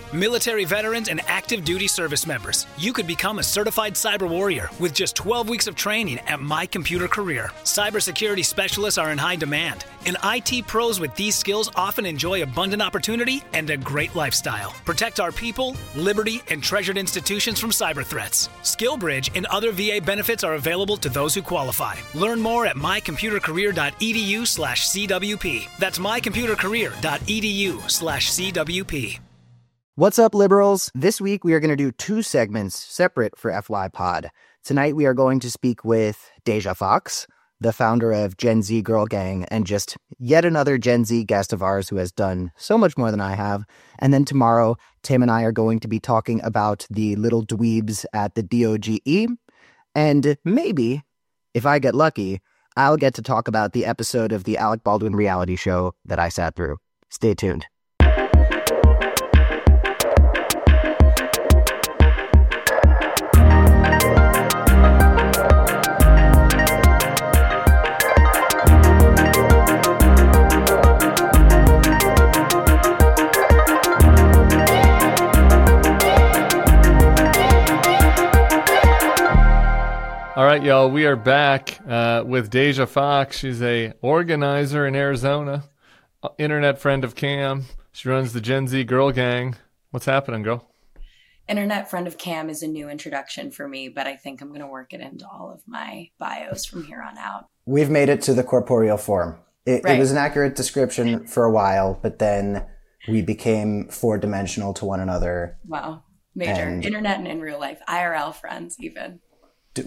Military veterans and active duty service members, you could become a certified cyber warrior with just 12 weeks of training at My Computer Career. Cybersecurity specialists are in high demand, and IT pros with these skills often enjoy abundant opportunity and a great lifestyle. Protect our people, liberty, and treasured institutions from cyber threats. SkillBridge and other VA benefits are available to those who qualify. Learn more at mycomputercareer.edu/CWP. That's mycomputercareer.edu/CWP. What's up, liberals? This week we are going to do two segments separate for FY Pod. Tonight we are going to speak with Deja Fox, the founder of Gen Z Girl Gang, and just yet another Gen Z guest of ours who has done so much more than I have. And then tomorrow, Tim and I are going to be talking about the little dweebs at the DOGE. And maybe, if I get lucky, I'll get to talk about the episode of the Alec Baldwin reality show that I sat through. Stay tuned. All right, y'all, we are back with Deja Fox. She's a organizer in Arizona, internet friend of Cam. She runs the Gen Z Girl Gang. What's happening, girl? Internet friend of Cam is a new introduction for me, but I think I'm going to work it into all of my bios from here on out. We've made it to the corporeal form. It was an accurate description for a while, but then we became four-dimensional to one another. Wow. Major. Internet and in real life. IRL friends, even. Do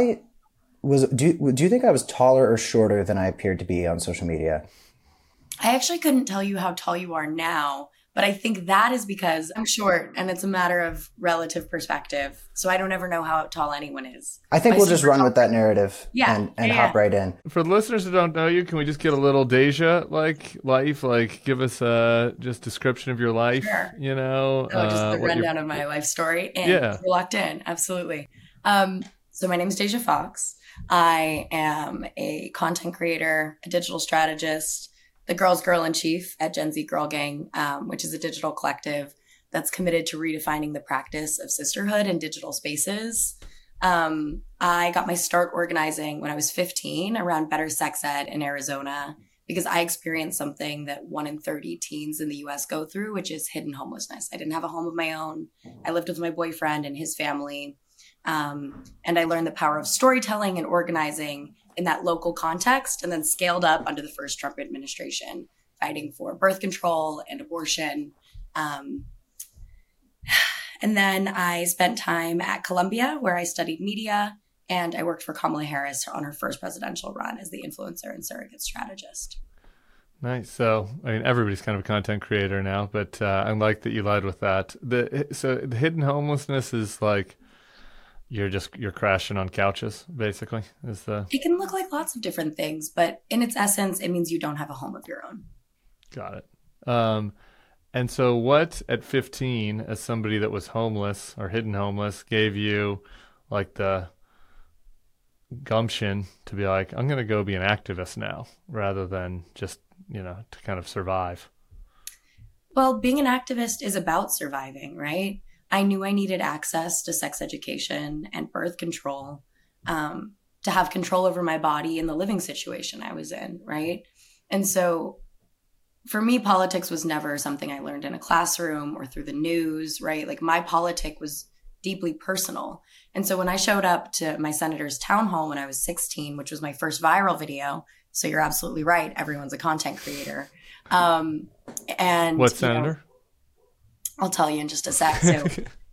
you think I was taller or shorter than I appeared to be on social media? I actually couldn't tell you how tall you are now, but I think that is because I'm short and it's a matter of relative perspective. So I don't ever know how tall anyone is. I think we'll just run with that narrative and hop right in. For the listeners who don't know you, can we just get a little Deja life? Like give us a just description of your life, Sure. You know? Just the rundown of my life story. And you're locked in. Absolutely. So my name is Deja Fox. I am a content creator, a digital strategist, the girl's girl in chief at Gen Z Girl Gang, which is a digital collective that's committed to redefining the practice of sisterhood in digital spaces. I got my start organizing when I was 15 around better sex ed in Arizona because I experienced something that 1 in 30 teens in the US go through, which is hidden homelessness. I didn't have a home of my own. I lived with my boyfriend and his family. And I learned the power of storytelling and organizing in that local context, and then scaled up under the first Trump administration, fighting for birth control and abortion. And then I spent time at Columbia, where I studied media, and I worked for Kamala Harris on her first presidential run as the influencer and surrogate strategist. Nice. So, I mean, everybody's kind of a content creator now, but I like that you led with that. So the hidden homelessness is like, you're crashing on couches, basically. It can look like lots of different things, but in its essence, it means you don't have a home of your own. Got it. And so what at 15, as somebody that was homeless or hidden homeless, gave you like the gumption to be like, I'm going to go be an activist now rather than just, to kind of survive? Well, being an activist is about surviving, right? I knew I needed access to sex education and birth control to have control over my body and the living situation I was in, right? And so for me, politics was never something I learned in a classroom or through the news, right? Like my politic was deeply personal. And so when I showed up to my senator's town hall when I was 16, which was my first viral video, so you're absolutely right, everyone's a content creator. And what senator? I'll tell you in just a sec. So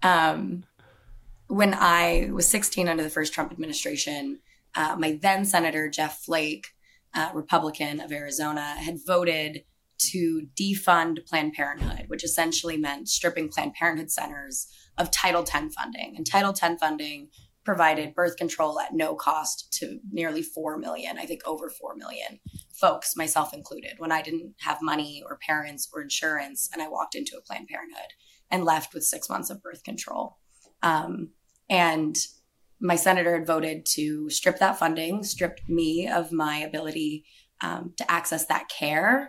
when I was 16 under the first Trump administration, my then Senator Jeff Flake, Republican of Arizona, had voted to defund Planned Parenthood, which essentially meant stripping Planned Parenthood centers of Title X funding. And Title X funding provided birth control at no cost to nearly 4 million, I think over 4 million folks, myself included, when I didn't have money or parents or insurance and I walked into a Planned Parenthood and left with 6 months of birth control. And my senator had voted to strip that funding, stripped me of my ability to access that care.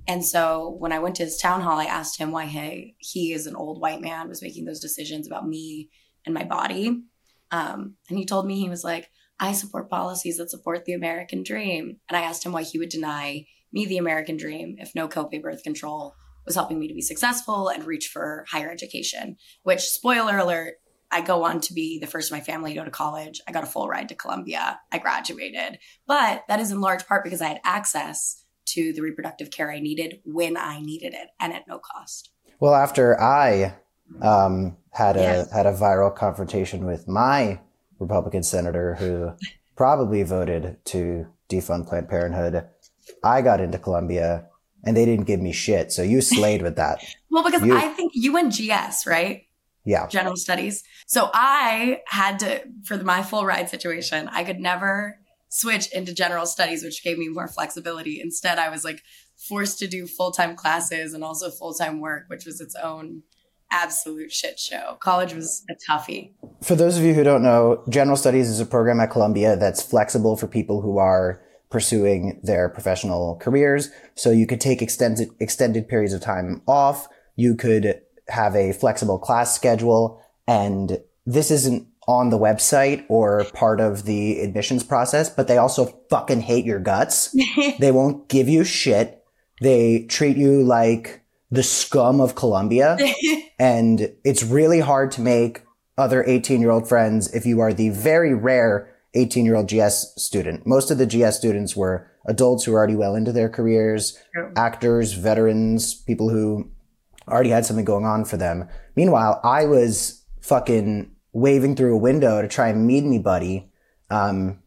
And so when I went to his town hall, I asked him why he as an old white man was making those decisions about me and my body. And he told me, he was like, I support policies that support the American dream. And I asked him why he would deny me the American dream if no copay birth control was helping me to be successful and reach for higher education, which, spoiler alert, I go on to be the first in my family to go to college. I got a full ride to Columbia. I graduated. But that is in large part because I had access to the reproductive care I needed when I needed it and at no cost. Well, after I had a viral confrontation with my Republican senator who probably voted to defund Planned Parenthood, I got into Columbia and they didn't give me shit. So you slayed with that. Well, because I think you went GS, right? Yeah. General studies. So I had to, for my full ride situation, I could never switch into general studies, which gave me more flexibility. Instead, I was like forced to do full-time classes and also full-time work, which was its own absolute shit show. College was a toughie. For those of you who don't know, general studies is a program at Columbia that's flexible for people who are pursuing their professional careers. So you could take extended periods of time off. You could have a flexible class schedule. And this isn't on the website or part of the admissions process, but they also fucking hate your guts. They won't give you shit. They treat you like the scum of Columbia. And it's really hard to make other 18-year-old friends if you are the very rare 18-year-old GS student. Most of the GS students were adults who were already well into their careers, actors, veterans, people who already had something going on for them. Meanwhile, I was fucking waving through a window to try and meet anybody. And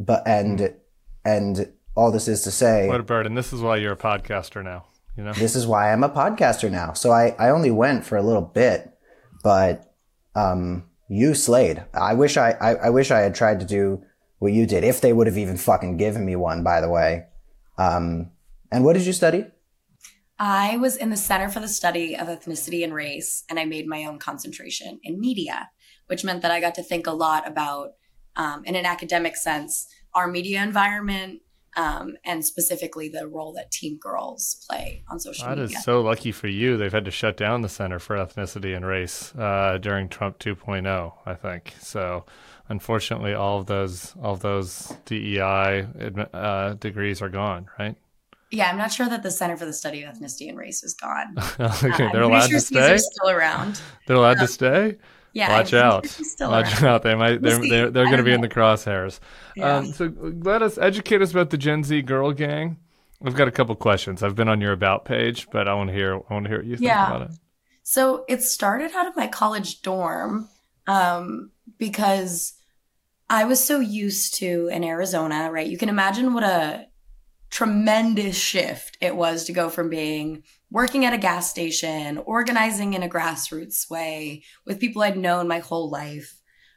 all this is to say, what a burden. This is why you're a podcaster now. You know, this is why I'm a podcaster now. So I only went for a little bit, but you slayed. I wish I had tried to do what you did, if they would have even fucking given me one, by the way. And what did you study? I was in the Center for the Study of Ethnicity and Race, and I made my own concentration in media, which meant that I got to think a lot about, in an academic sense, our media environment, and specifically the role that teen girls play on social media. That is so lucky for you. They've had to shut down the Center for Ethnicity and Race during Trump 2.0, I think. So unfortunately, all of those DEI degrees are gone, right? Yeah, I'm not sure that the Center for the Study of Ethnicity and Race is gone. Okay, they're allowed to stay? They're still around. They're allowed to stay? Yeah, watch out! Watch out! They might. They're going to be in the crosshairs. Yeah. So educate us about the Gen Z girl gang. I've got a couple questions. I've been on your about page, but I want to hear what you think about it. So it started out of my college dorm because I was so used to in Arizona, right? You can imagine what a tremendous shift it was to go from working at a gas station, organizing in a grassroots way with people I'd known my whole life,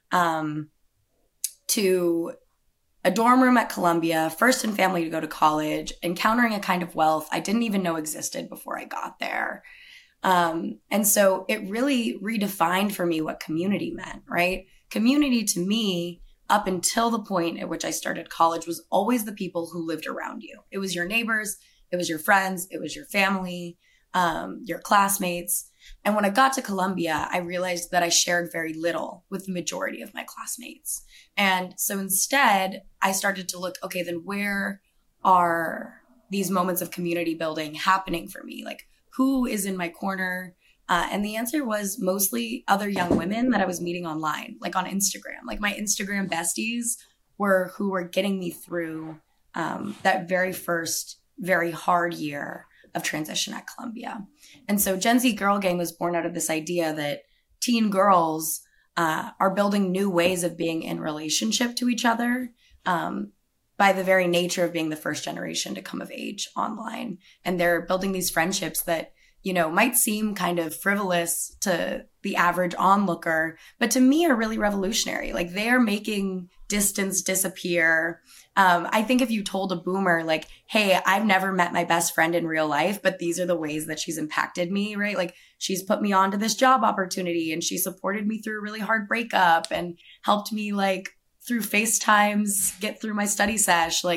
to a dorm room at Columbia, first in family to go to college, encountering a kind of wealth I didn't even know existed before I got there. And so it really redefined for me what community meant, right? Community to me, up until the point at which I started college, was always the people who lived around you. It was your neighbors, it was your friends, it was your family, your classmates. And when I got to Columbia, I realized that I shared very little with the majority of my classmates. And so instead, I started to look, okay, then where are these moments of community building happening for me? Like, who is in my corner? And the answer was mostly other young women that I was meeting online, like on Instagram. Like my Instagram besties were who were getting me through that very first, very hard year of transition at Columbia. And so Gen Z Girl Gang was born out of this idea that teen girls are building new ways of being in relationship to each other by the very nature of being the first generation to come of age online. And they're building these friendships that, you know, might seem kind of frivolous to the average onlooker, but to me are really revolutionary. Like they're making distance disappear. I think if you told a boomer like, hey, I've never met my best friend in real life, but these are the ways that she's impacted me, right? Like she's put me onto this job opportunity and she supported me through a really hard breakup and helped me like through FaceTimes get through my study sesh. Like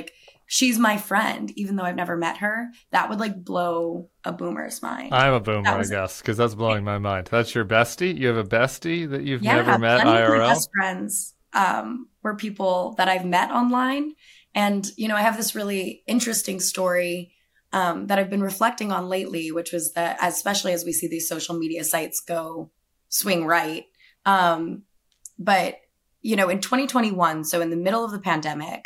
she's my friend, even though I've never met her, that would like blow a boomer's mind. I'm a boomer, I guess, because that's blowing my mind. That's your bestie? You have a bestie that you've never met IRL? Of my best friends were people that I've met online. And, you know, I have this really interesting story that I've been reflecting on lately, which was that, especially as we see these social media sites go swing right. But, you know, in 2021, so in the middle of the pandemic,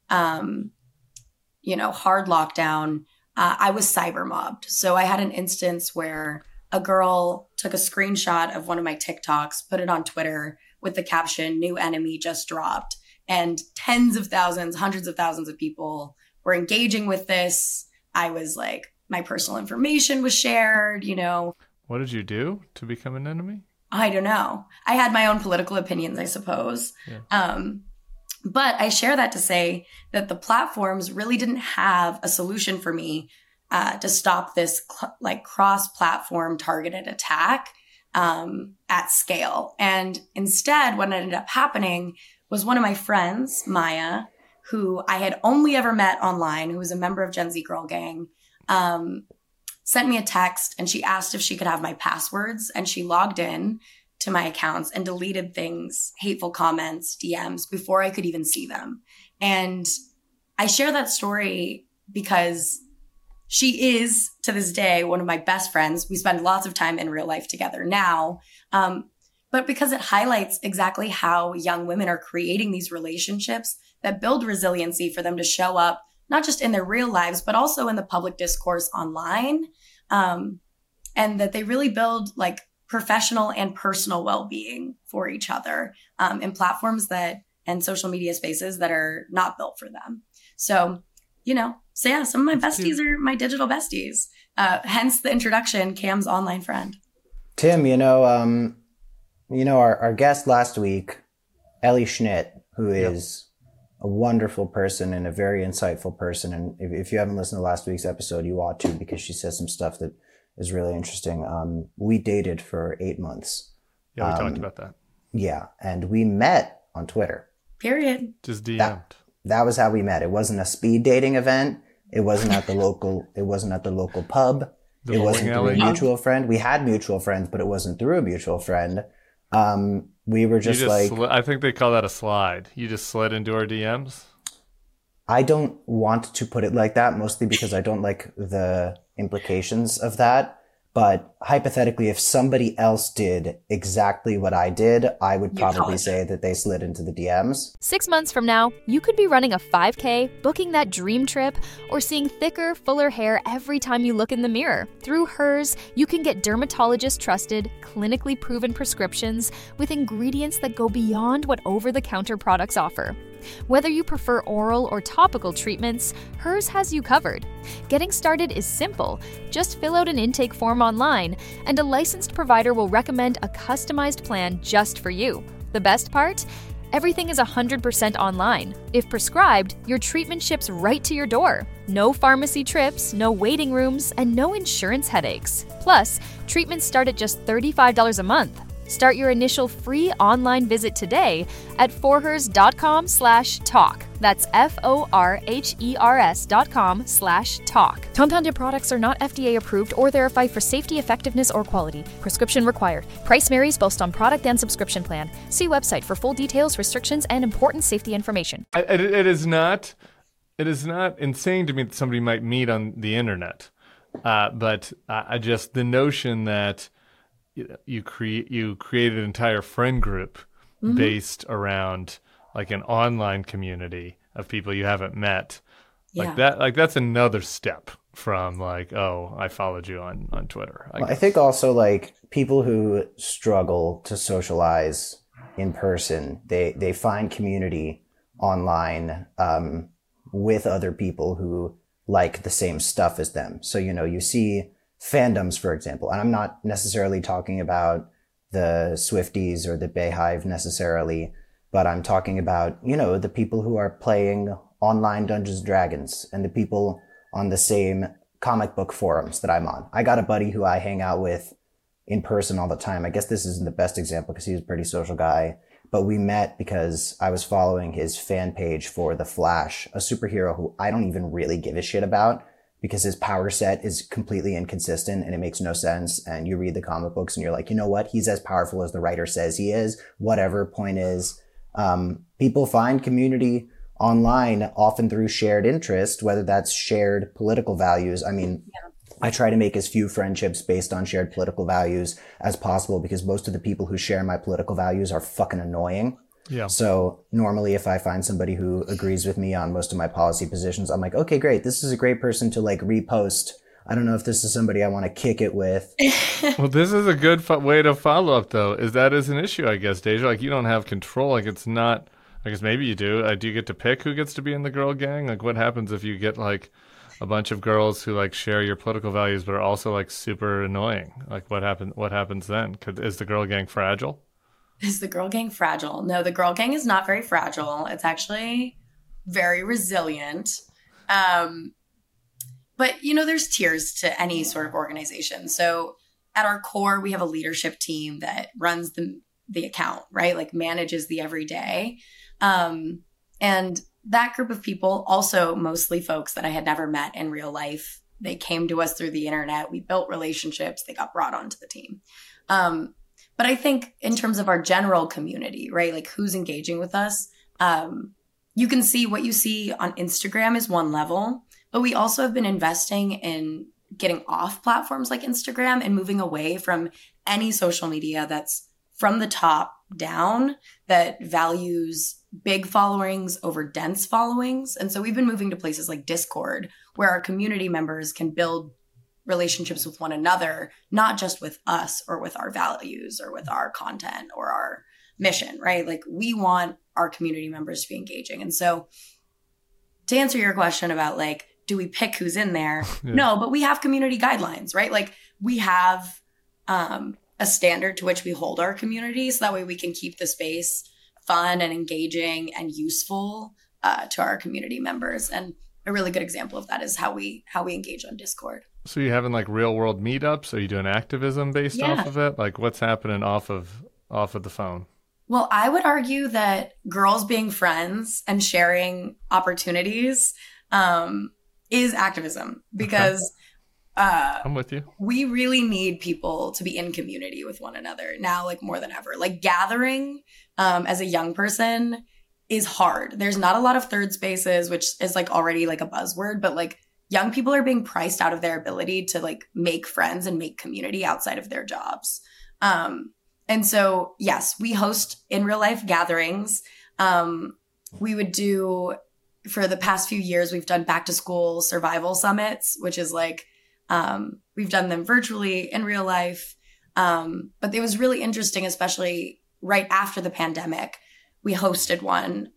you know, hard lockdown, I was cyber mobbed. So I had an instance where a girl took a screenshot of one of my TikToks, put it on Twitter with the caption, "New enemy just dropped." And tens of thousands, hundreds of thousands of people were engaging with this. I was like, my personal information was shared, you know. What did you do to become an enemy? I don't know. I had my own political opinions, I suppose. Yeah. But I share that to say that the platforms really didn't have a solution for me to stop this like cross-platform targeted attack at scale. And instead, what ended up happening was one of my friends, Maya, who I had only ever met online, who was a member of Gen Z Girl Gang, sent me a text and she asked if she could have my passwords, and she logged in to my accounts and deleted things, hateful comments, DMs, before I could even see them. And I share that story because she is, to this day, one of my best friends. We spend lots of time in real life together now. But because it highlights exactly how young women are creating these relationships that build resiliency for them to show up, not just in their real lives, but also in the public discourse online. And that they really build like professional and personal well-being for each other in platforms and social media spaces that are not built for them. So, you know, yeah, some of my besties are my digital besties. Hence the introduction, Cam's online friend. Tim, our guest last week, Ellie Schnitt, who is a wonderful person and a very insightful person. And if you haven't listened to last week's episode, you ought to, because she says some stuff that is really interesting. We dated for 8 months. Yeah, we talked about that. Yeah. And we met on Twitter. Period. Just DM'd. That was how we met. It wasn't a speed dating event. It wasn't at the local pub. It wasn't through a mutual friend. We had mutual friends, but it wasn't through a mutual friend. We were just I think they call that a slide. You just slid into our DMs. I don't want to put it like that, mostly because I don't like the implications of that. But hypothetically, if somebody else did exactly what I did, I would probably say that they slid into the DMs. 6 months from now, you could be running a 5K, booking that dream trip, or seeing thicker, fuller hair every time you look in the mirror. Through Hers, you can get dermatologist-trusted, clinically proven prescriptions with ingredients that go beyond what over-the-counter products offer. Whether you prefer oral or topical treatments, Hers has you covered. Getting started is simple. Just fill out an intake form online, and a licensed provider will recommend a customized plan just for you. The best part? Everything is 100% online. If prescribed, your treatment ships right to your door. No pharmacy trips, no waiting rooms, and no insurance headaches. Plus, treatments start at just $35 a month. Start your initial free online visit today at forhers.com/talk. That's FORHERS.com/talk. Compounded products are not FDA approved or verified for safety, effectiveness, or quality. Prescription required. Price varies based on product and subscription plan. See website for full details, restrictions, and important safety information. It is not insane to me that somebody might meet on the internet, but the notion that you create an entire friend group based around like an online community of people you haven't met. Like that's another step from like, oh, I followed you on Twitter. I think also like people who struggle to socialize in person, they find community online with other people who like the same stuff as them. So, you see fandoms, for example, and I'm not necessarily talking about the Swifties or the Bayhive necessarily, but I'm talking about, the people who are playing online Dungeons & Dragons and the people on the same comic book forums that I'm on. I got a buddy who I hang out with in person all the time. I guess this isn't the best example because he's a pretty social guy, but we met because I was following his fan page for The Flash, a superhero who I don't even really give a shit about because his power set is completely inconsistent and it makes no sense. And you read the comic books and you're like, you know what? He's as powerful as the writer says he is. Whatever. Point is, people find community online often through shared interest, whether that's shared political values. I mean, I try to make as few friendships based on shared political values as possible because most of the people who share my political values are fucking annoying. Yeah. So normally if I find somebody who agrees with me on most of my policy positions, I'm like, okay, great. This is a great person to like repost. I don't know if this is somebody I want to kick it with. Well, this is a good way to follow up, though, is that is an issue, I guess, Deja. Like, you don't have control. Like, it's not, I guess maybe you do. Do you get to pick who gets to be in the girl gang? Like, what happens if you get, like, a bunch of girls who, like, share your political values but are also, like, super annoying? Like, what happens then? Is the girl gang fragile? Is the girl gang fragile? No, the girl gang is not very fragile. It's actually very resilient. But, you know, there's tiers to any sort of organization. So at our core, we have a leadership team that runs the account, right? Like manages the everyday. And that group of people, also mostly folks that I had never met in real life, they came to us through the internet. We built relationships. They got brought onto the team. But I think in terms of our general community, right? Like who's engaging with us, you can see what you see on Instagram is one level, but we also have been investing in getting off platforms like Instagram and moving away from any social media that's from the top down that values big followings over dense followings. And so we've been moving to places like Discord, where our community members can build relationships with one another, not just with us or with our values or with our content or our mission, right? Like we want our community members to be engaging. And so to answer your question about like, do we pick who's in there? Yeah. No, but we have community guidelines, right? Like we have a standard to which we hold our community so that way we can keep the space fun and engaging and useful to our community members. And a really good example of that is how we engage on Discord. So you having like real world meetups? Are you doing activism based off of it? Like what's happening off of the phone? Well, I would argue that girls being friends and sharing opportunities is activism because I'm with you. We really need people to be in community with one another now, like more than ever. Like gathering as a young person is hard. There's not a lot of third spaces, which is like already like a buzzword, but like young people are being priced out of their ability to like make friends and make community outside of their jobs. And so, yes, we host in real life gatherings. We would do, for the past few years, we've done back to school survival summits, which is like, we've done them virtually in real life. But it was really interesting, especially right after the pandemic, we hosted one.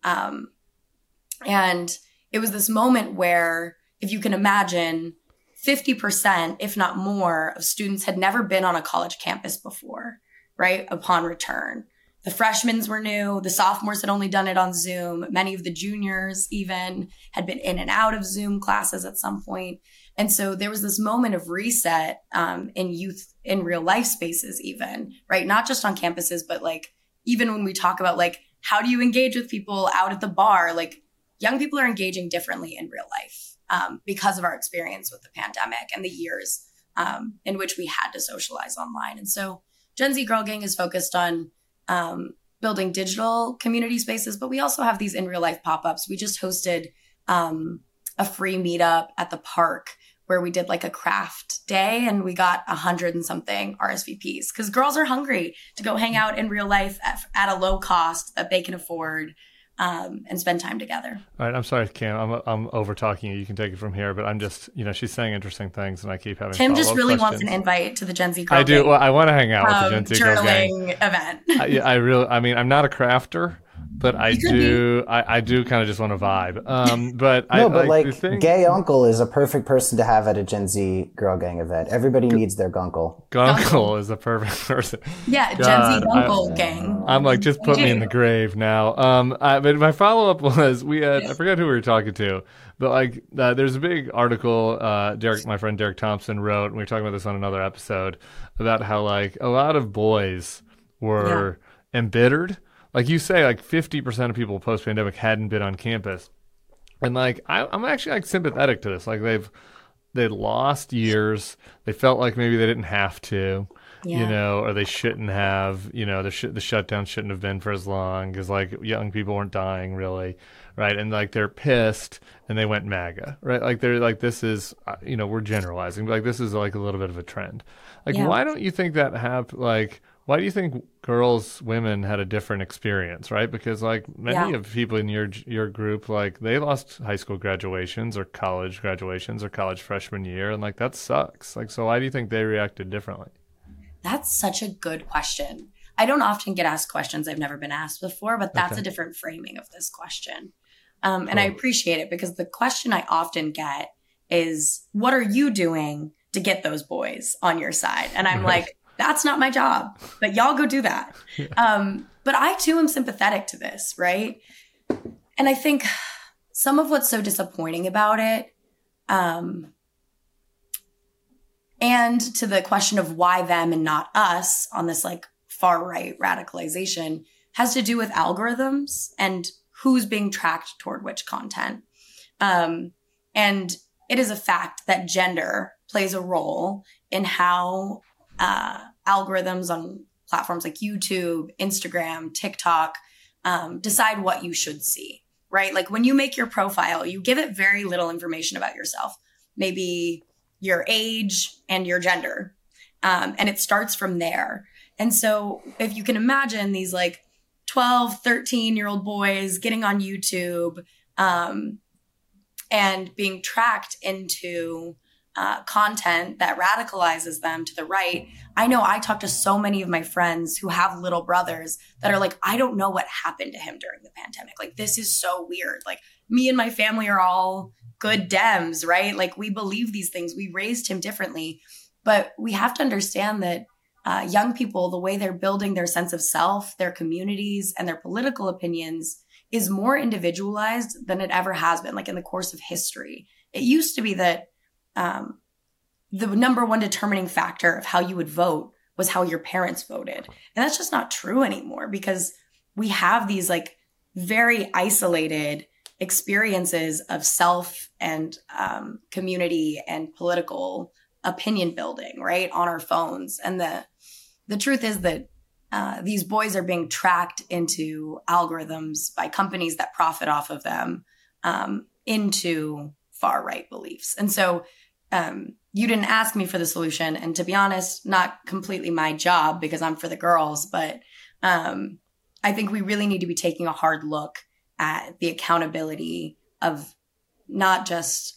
And it was this moment where, if you can imagine, 50%, if not more, of students had never been on a college campus before, right? Upon return. The freshmen were new. The sophomores had only done it on Zoom. Many of the juniors even had been in and out of Zoom classes at some point. And so there was this moment of reset in youth, in real life spaces even, right? Not just on campuses, but like even when we talk about like, how do you engage with people out at the bar? Like young people are engaging differently in real life because of our experience with the pandemic and the years in which we had to socialize online. And so Gen Z Girl Gang is focused on building digital community spaces, but we also have these in real life pop-ups. We just hosted a free meetup at the park where we did like a craft day and we got 100 and something RSVPs because girls are hungry to go hang out in real life at a low cost that they can afford and spend time together. All right. I'm sorry, Cam. I'm over talking you. You can take it from here, but I'm just, she's saying interesting things and I keep having Tim just really wants an invite to the Gen Z Girl I do. Well, I want to hang out with the Gen Z Girl Gang journaling event. I'm not a crafter, but I do kind of just want to vibe. But gay uncle is a perfect person to have at a Gen Z Girl Gang event. Everybody needs their gunkle. Gunkle is a perfect person. Yeah, God, Gen Z Gunkle Gang. I'm like, just put me in the grave now. But my follow up was I forgot who we were talking to, but there's a big article my friend Derek Thompson wrote, and we were talking about this on another episode about how like a lot of boys were embittered. like you say, like 50% of people post-pandemic hadn't been on campus. And like, I'm actually like sympathetic to this. Like they lost years. They felt like maybe they didn't have to, you know, or they shouldn't have, you know, the shutdown shouldn't have been for as long because like young people weren't dying really. Right. And like they're pissed and they went MAGA. Right. Like they're like, this is, you know, we're generalizing, but like this is like a little bit of a trend. Like, why don't you think that happened? Like, why do you think women had a different experience, right? Because like many of people in your group, like they lost high school graduations or college graduations or college freshman year, and like that sucks. Like, so why do you think they reacted differently? That's such a good question. I don't often get asked questions I've never been asked before, but that's a different framing of this question. And I appreciate it because the question I often get is, what are you doing to get those boys on your side? And I'm like, that's not my job, but y'all go do that. But I too am sympathetic to this, right? And I think some of what's so disappointing about it, and to the question of why them and not us on this like far right radicalization, has to do with algorithms and who's being tracked toward which content. And it is a fact that gender plays a role in how algorithms on platforms like YouTube, Instagram, TikTok decide what you should see, right? Like when you make your profile, you give it very little information about yourself, maybe your age and your gender. And it starts from there. And so if you can imagine these like 12, 13-year-old boys getting on YouTube and being tracked into content that radicalizes them to the right. I know I talk to so many of my friends who have little brothers that are like, I don't know what happened to him during the pandemic. Like, this is so weird. Like, me and my family are all good Dems, right? Like, we believe these things. We raised him differently. But we have to understand that young people, the way they're building their sense of self, their communities, and their political opinions is more individualized than it ever has been, like in the course of history. It used to be that the number one determining factor of how you would vote was how your parents voted. And that's just not true anymore because we have these like very isolated experiences of self and community and political opinion building, right, on our phones. And the truth is that these boys are being tracked into algorithms by companies that profit off of them into far right beliefs. And so you didn't ask me for the solution. And to be honest, not completely my job because I'm for the girls, but I think we really need to be taking a hard look at the accountability of not just,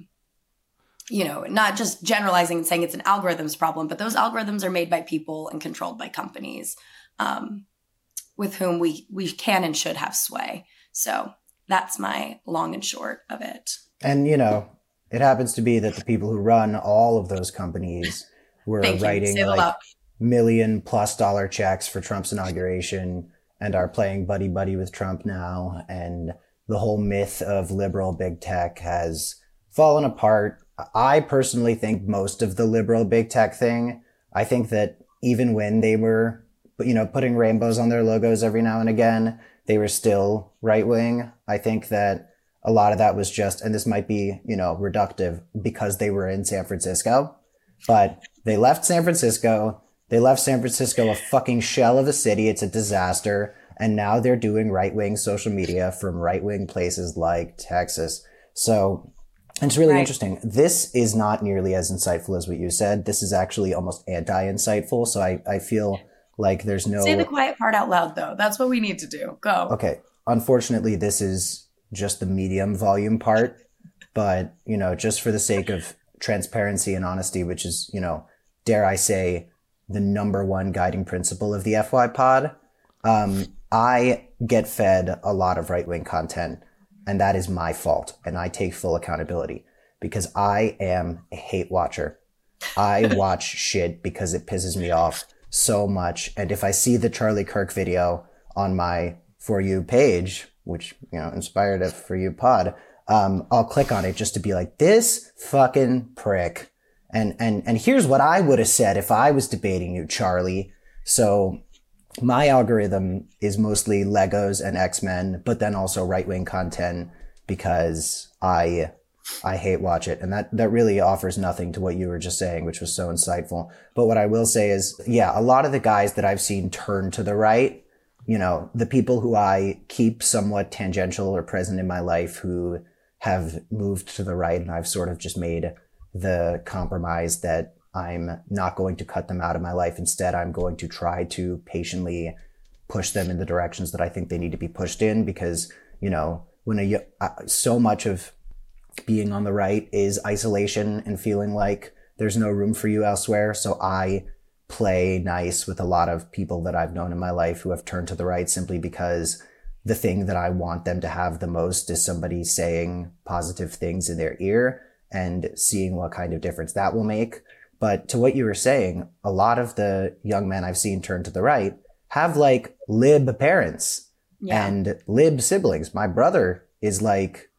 not just generalizing and saying it's an algorithms problem, but those algorithms are made by people and controlled by companies with whom we can and should have sway. So that's my long and short of it. And, it happens to be that the people who run all of those companies were writing like $1 million+ checks for Trump's inauguration and are playing buddy-buddy with Trump now. And the whole myth of liberal big tech has fallen apart. I personally think most of the liberal big tech thing, I think that even when they were, putting rainbows on their logos every now and again, they were still right-wing. I think that a lot of that was just, and this might be, reductive because they were in San Francisco, but they left San Francisco. They left San Francisco a fucking shell of a city. It's a disaster. And now they're doing right-wing social media from right-wing places like Texas. So it's really interesting. This is not nearly as insightful as what you said. This is actually almost anti-insightful. So I feel like there's no... Say the quiet part out loud, though. That's what we need to do. Go. Okay. Unfortunately, this is just the medium volume part. But, just for the sake of transparency and honesty, which is, dare I say, the number one guiding principle of the FY pod, I get fed a lot of right-wing content. And that is my fault. And I take full accountability because I am a hate watcher. I watch shit because it pisses me off so much. And if I see the Charlie Kirk video on my For You page, which, inspired a For You pod, I'll click on it just to be like, this fucking prick. And here's what I would have said if I was debating you, Charlie. So my algorithm is mostly Legos and X-Men, but then also right-wing content because I hate watch it. And that really offers nothing to what you were just saying, which was so insightful. But what I will say is, yeah, a lot of the guys that I've seen turn to the right, the people who I keep somewhat tangential or present in my life who have moved to the right, and I've sort of just made the compromise that I'm not going to cut them out of my life. Instead, I'm going to try to patiently push them in the directions that I think they need to be pushed in, because, when so much of being on the right is isolation and feeling like there's no room for you elsewhere. So I play nice with a lot of people that I've known in my life who have turned to the right simply because the thing that I want them to have the most is somebody saying positive things in their ear and seeing what kind of difference that will make. But to what you were saying, a lot of the young men I've seen turn to the right have like lib parents and lib siblings. My brother is like,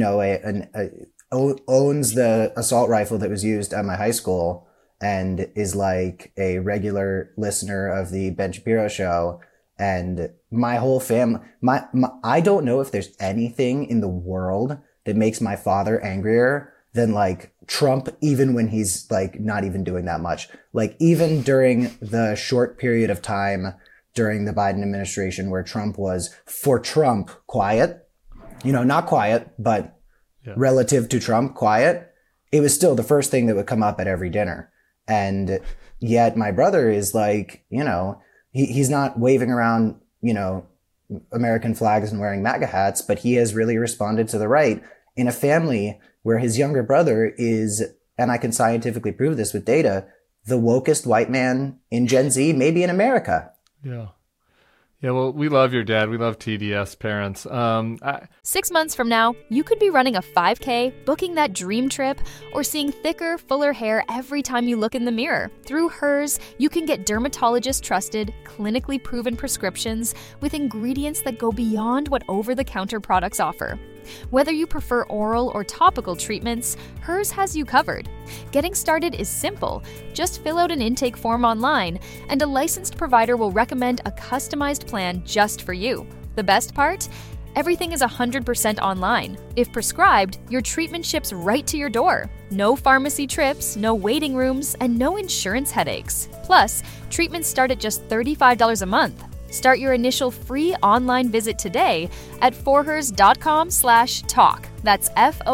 owns the assault rifle that was used at my high school and is like a regular listener of the Ben Shapiro show. And my whole family, I don't know if there's anything in the world that makes my father angrier than like Trump, even when he's like not even doing that much. Like even during the short period of time during the Biden administration where Trump was, for Trump, quiet, not quiet, but relative to Trump, quiet, it was still the first thing that would come up at every dinner. And yet my brother is like, he's not waving around, American flags and wearing MAGA hats, but he has really responded to the right in a family where his younger brother is, and I can scientifically prove this with data, the wokest white man in Gen Z, maybe in America. Yeah. Yeah, well, we love your dad. We love TDS parents. 6 months from now, you could be running a 5K, booking that dream trip, or seeing thicker, fuller hair every time you look in the mirror. Through Hers, you can get dermatologist-trusted, clinically proven prescriptions with ingredients that go beyond what over-the-counter products offer. Whether you prefer oral or topical treatments, Hers has you covered. Getting started is simple. Just fill out an intake form online, and a licensed provider will recommend a customized plan just for you. The best part? Everything is 100% online. If prescribed, your treatment ships right to your door. No pharmacy trips, no waiting rooms, and no insurance headaches. Plus, treatments start at just $35 a month. Start your initial free online visit today at forhers.com/talk. That's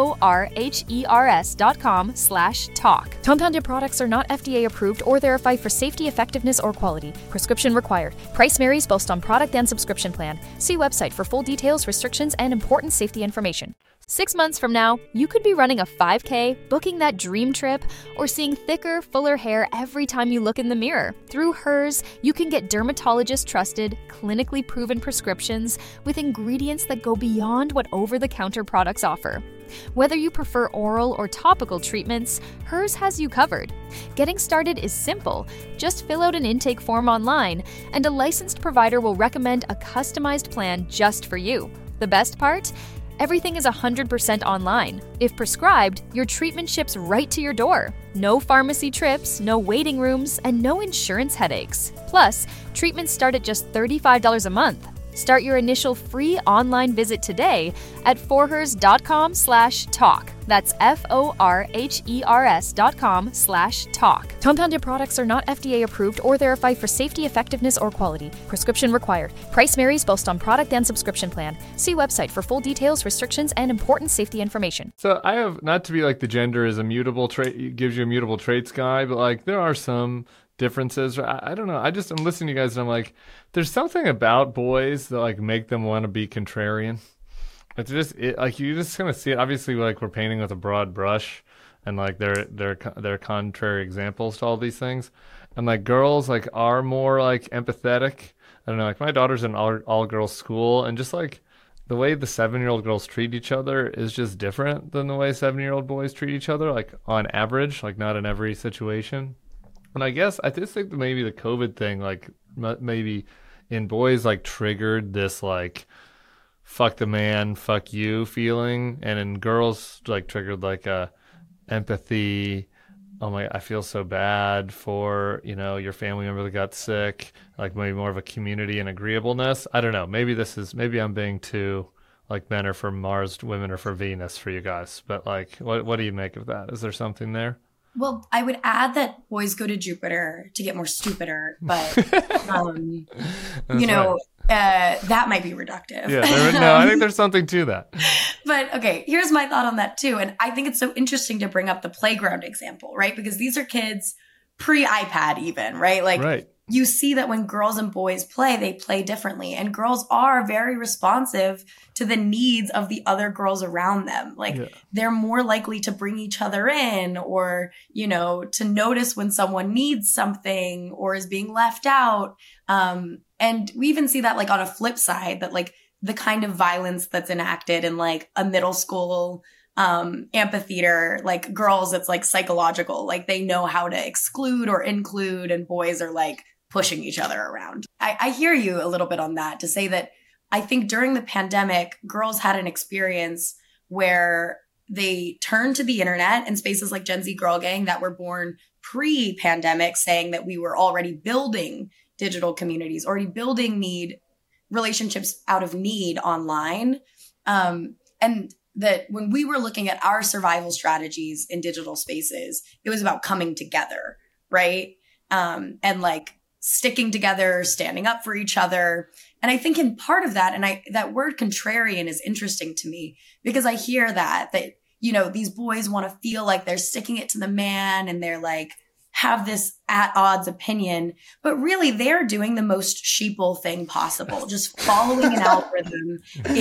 FORHERS.com/talk. Compounded products are not FDA approved or verified for safety, effectiveness, or quality. Prescription required. Price varies based on product and subscription plan. See website for full details, restrictions, and important safety information. 6 months from now, you could be running a 5K, booking that dream trip, or seeing thicker, fuller hair every time you look in the mirror. Through Hers, you can get dermatologist-trusted, clinically proven prescriptions with ingredients that go beyond what over-the-counter products offer. Whether you prefer oral or topical treatments, Hers has you covered. Getting started is simple. Just fill out an intake form online, and a licensed provider will recommend a customized plan just for you. The best part? Everything is 100% online. If prescribed, your treatment ships right to your door. No pharmacy trips, no waiting rooms, and no insurance headaches. Plus, treatments start at just $35 a month. Start your initial free online visit today at forhers.com/talk. That's FORHERS.com/talk. Compounded products are not FDA approved or verified for safety, effectiveness, or quality. Prescription required. Price varies based on product and subscription plan. See website for full details, restrictions, and important safety information. So I have, not to be like the gender is a mutable trait, gives you immutable traits guy, but like there are some differences. I don't know. I'm listening to you guys and I'm like, there's something about boys that like make them want to be contrarian. It's just like you just kind of see it. Obviously, like we're painting with a broad brush, and like they're contrary examples to all these things. And like girls like are more like empathetic. I don't know. Like my daughter's in an all girls school, and just like the way the 7-year-old girls treat each other is just different than the way 7-year-old boys treat each other. Like on average, like not in every situation. And I guess I just think that maybe the COVID thing, like maybe in boys, like triggered this like fuck the man, fuck you feeling, and in girls like triggered like a empathy, oh my, I feel so bad for, your family member that got sick, like maybe more of a community and agreeableness. I don't know. Maybe I'm being too, like, men are for Mars, women are for Venus for you guys. But like, what do you make of that? Is there something there? Well, I would add that boys go to Jupiter to get more stupider, but, that might be reductive. Yeah, no, I think there's something to that. But okay, here's my thought on that too. And I think it's so interesting to bring up the playground example, right? Because these are kids pre-iPad even, right? Like, right. You see that when girls and boys play, they play differently. And girls are very responsive to the needs of the other girls around them. Like, they're more likely to bring each other in or, to notice when someone needs something or is being left out. And we even see that, like, on a flip side, that, like, the kind of violence that's enacted in, like, a middle school amphitheater, like, girls, it's like psychological. Like, they know how to exclude or include, and boys are like pushing each other around. I hear you a little bit on that, to say that I think during the pandemic, girls had an experience where they turned to the internet and spaces like Gen Z Girl Gang that were born pre-pandemic, saying that we were already building digital communities, already building relationships out of need online. And that when we were looking at our survival strategies in digital spaces, it was about coming together, right? And like sticking together, standing up for each other. And I think in part of that, and that word contrarian is interesting to me, because I hear that these boys want to feel like they're sticking it to the man and they're like, have this at odds opinion, but really they're doing the most sheeple thing possible, just following an algorithm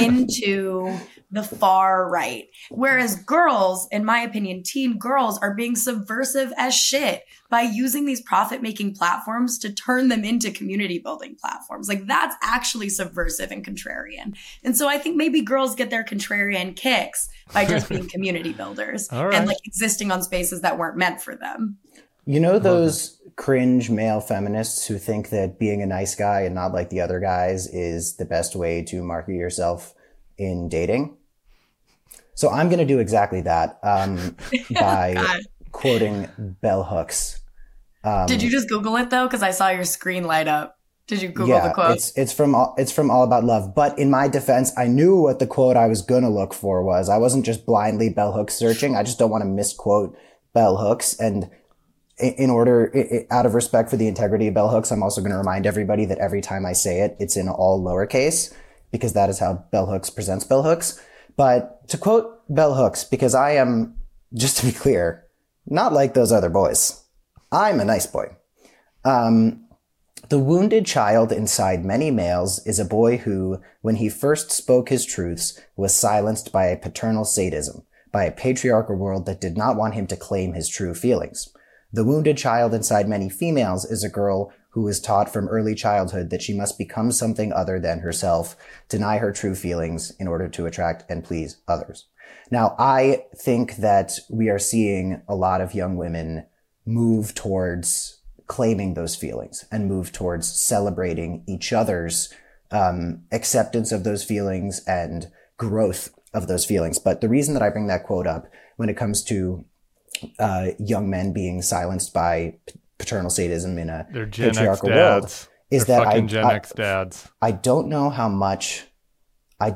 into the far right. Whereas girls, in my opinion, teen girls are being subversive as shit by using these profit-making platforms to turn them into community building platforms. Like, that's actually subversive and contrarian. And so I think maybe girls get their contrarian kicks by just being community builders and like existing on spaces that weren't meant for them. Those cringe male feminists who think that being a nice guy and not like the other guys is the best way to market yourself in dating? So I'm going to do exactly that by quoting Bell Hooks. Did you just Google it though? Because I saw your screen light up. Did you Google the quote? It's from All About Love. But in my defense, I knew what the quote I was going to look for was. I wasn't just blindly Bell Hooks searching. I just don't want to misquote Bell Hooks. And out of respect for the integrity of Bell Hooks, I'm also going to remind everybody that every time I say it, it's in all lowercase, because that is how Bell Hooks presents Bell Hooks. But to quote Bell Hooks, because I am, just to be clear, not like those other boys. I'm a nice boy. The wounded child inside many males is a boy who, when he first spoke his truths, was silenced by a paternal sadism, by a patriarchal world that did not want him to claim his true feelings. The wounded child inside many females is a girl who was taught from early childhood that she must become something other than herself, deny her true feelings in order to attract and please others. Now, I think that we are seeing a lot of young women move towards claiming those feelings and move towards celebrating each other's acceptance of those feelings and growth of those feelings. But the reason that I bring that quote up when it comes to young men being silenced by paternal sadism in a patriarchal world is that I don't know how much, I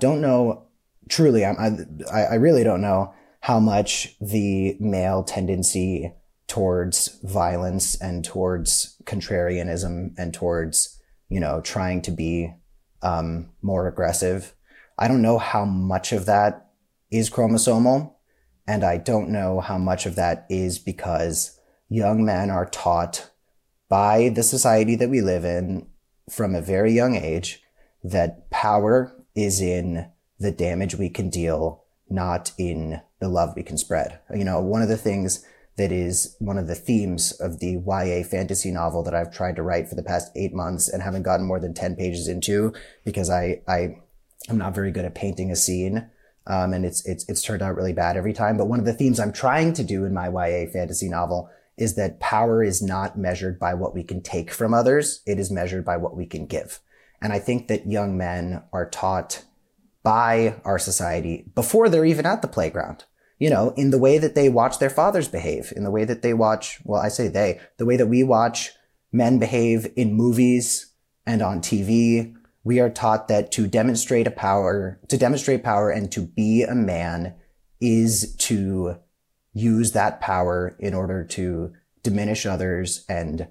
really don't know how much the male tendency towards violence and towards contrarianism and towards, trying to be more aggressive. I don't know how much of that is chromosomal. And I don't know how much of that is because young men are taught by the society that we live in from a very young age that power is in the damage we can deal, not in the love we can spread. One of the things that is one of the themes of the YA fantasy novel that I've tried to write for the past 8 months and haven't gotten more than 10 pages into because I'm not very good at painting a scene. And it's turned out really bad every time. But one of the themes I'm trying to do in my YA fantasy novel is that power is not measured by what we can take from others. It is measured by what we can give. And I think that young men are taught by our society before they're even at the playground. in the way that they watch their fathers behave, in the way that they watch, well, I say the way that we watch men behave in movies and on TV. We are taught that to demonstrate power and to be a man is to use that power in order to diminish others and,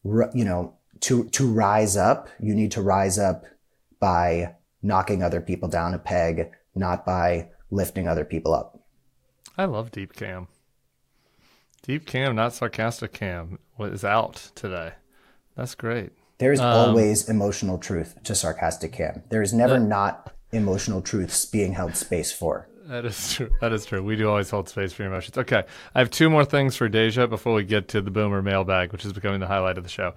to rise up. You need to rise up by knocking other people down a peg, not by lifting other people up. I love Deep Cam. Deep Cam, not sarcastic Cam, is out today. That's great. There is always emotional truth to sarcastic Cam. There is never not emotional truths being held space for. That is true. That is true. We do always hold space for your emotions. Okay. I have two more things for Deja before we get to the Boomer mailbag, which is becoming the highlight of the show.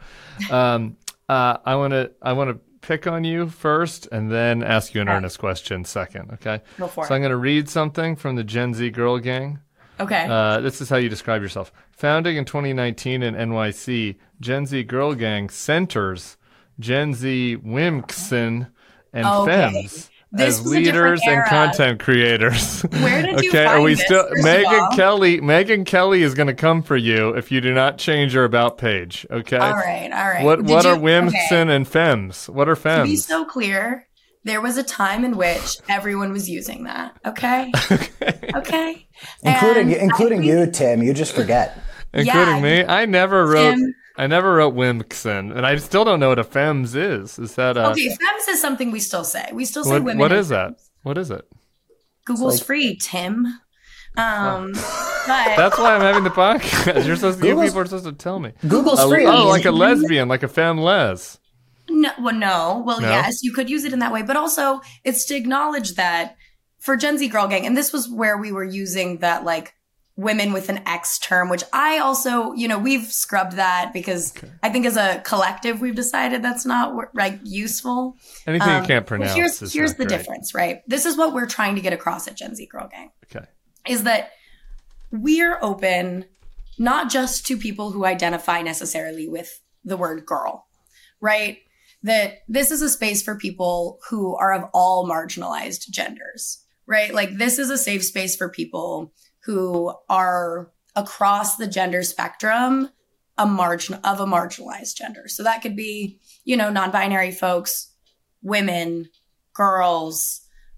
I want to pick on you first and then ask you an earnest question second. Okay. Go for it. So I'm going to read something from the Gen Z Girl Gang. Okay. This is how you describe yourself. Founding in 2019 in NYC, Gen Z Girl Gang centers Gen Z Wimkson and Femmes as leaders and content creators. Where did you find are we this, still Megan Kelly is going to come for you if you do not change your about page. Okay. All right. What are Wimkson and Femmes? What are Femmes? To be so clear, there was a time in which everyone was using that. Okay. Okay. Including you, Tim. You just forget. Including me. I never wrote Wimkson, and I still don't know what a Femmes is. Is that okay? Femmes is something we still say. We still say women. What is that? What is it? Google's free, Tim. But that's why I'm having the podcast. You people are supposed to tell me. Google's free. Oh, like a lesbian, like a femme les. No. Well, yes, you could use it in that way, but also it's to acknowledge that for Gen Z Girl Gang, and this was where we were using that like women with an X term, which I also, we've scrubbed that because I think as a collective we've decided that's not useful. Anything you can't pronounce. Here's the difference, right? This is what we're trying to get across at Gen Z Girl Gang. Okay, is that we're open not just to people who identify necessarily with the word girl, right? That this is a space for people who are of all marginalized genders, right? Like this is a safe space for people who are across the gender spectrum, of a marginalized gender. So that could be, non-binary folks, women, girls,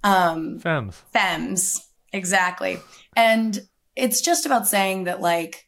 femmes, exactly. And it's just about saying that like,